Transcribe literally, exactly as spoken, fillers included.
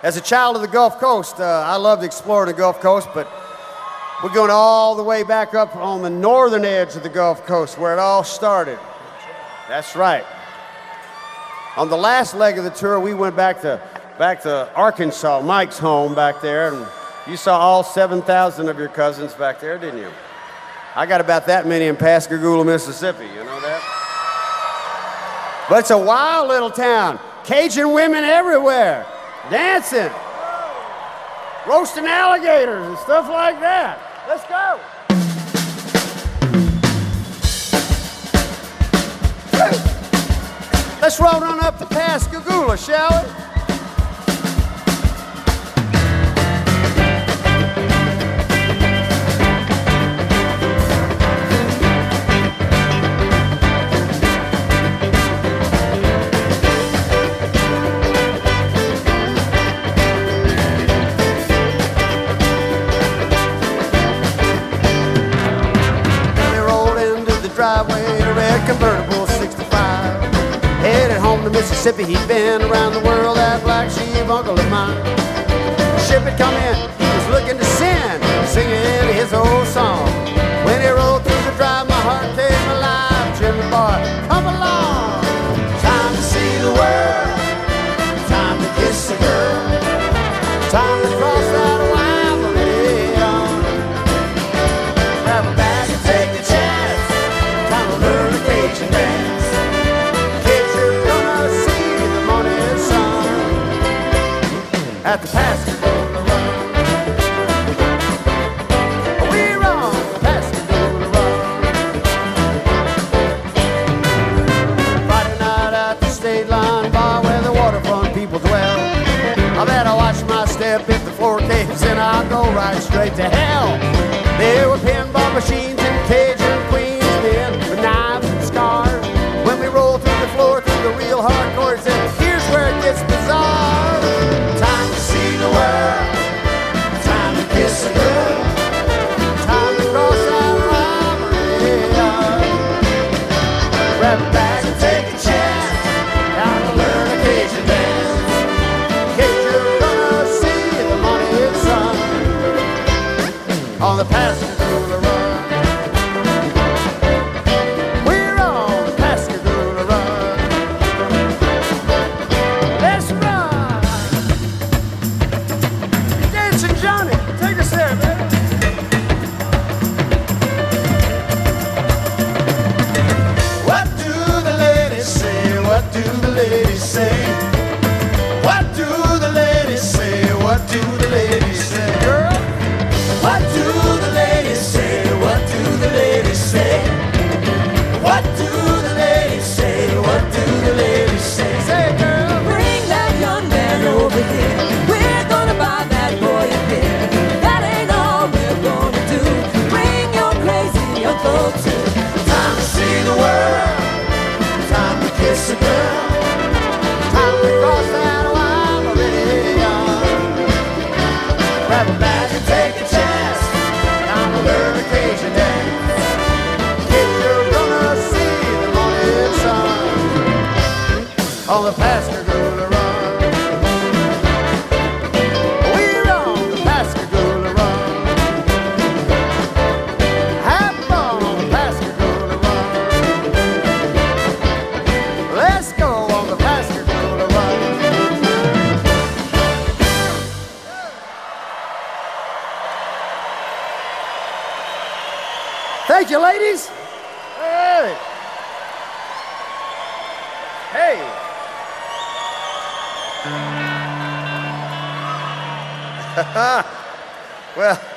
As a child of the Gulf Coast, uh, I loved exploring the Gulf Coast, but we're going all the way back up on the northern edge of the Gulf Coast where it all started. That's right. On the last leg of the tour, we went back to, back to Arkansas, Mike's home back there, and you saw all seven thousand of your cousins back there, didn't you? I got about that many in Pascagoula, Mississippi, you know that? But it's a wild little town. Cajun women everywhere, dancing, roasting alligators and stuff like that. Let's go. Let's roll on up to Pascagoula, shall we? Convertible sixty-five, headed home to Mississippi. He'd been around the world, that black sheep uncle of mine. The ship had come in, he was looking to send, singing his old song. When he rolled through the drive, my heart came alive. Jimmy boy, come along. Time to see the world, time to kiss a girl, time to cross that line from here on. Grab a bag and take the chance, time to learn the Cajun dance. Kids, you're gonna see the morning sun at the Pascagoula Run. We're on the Pascagoula Run. Friday night at the State Line bar where the waterfront people dwell. I better watch my step if the floor caves in, I'll go right straight to hell. There were pinball machines and Cajun queens men with knives and scars. When we roll through the floor through the real hardcore, said, here's where it gets bizarre. Time to see the world, time to kiss a girl, time to cross that rivalry. Grab a bag and take a chance, time to learn a Cajun dance. Cause you're gonna see the morning sun on the Pascagoula Run. We're on the Pascagoula Run. Let's run. Dancing Johnny, take us there, baby. What do the ladies say? What do the ladies say? What do the ladies say? What do the ladies say? Girl, what do the ladies say? What do the ladies say? What do the ladies say? What do the ladies say? Say it, girl. Bring that young man over here. We're gonna buy that boy a beer. That ain't all we're gonna do. Bring your crazy uncle too. Time to see the world, time to kiss a girl, time to cross that line already on. Grab a bag and take a chance, time to learn a Cajun dance. Kids, you're gonna see the morning sun on the Pascagoula Run. We're on the Pascagoula Run. Have fun on the Pascagoula Run. Let's go on the Pascagoula Run. Thank you, ladies. Hey. Hey. Well.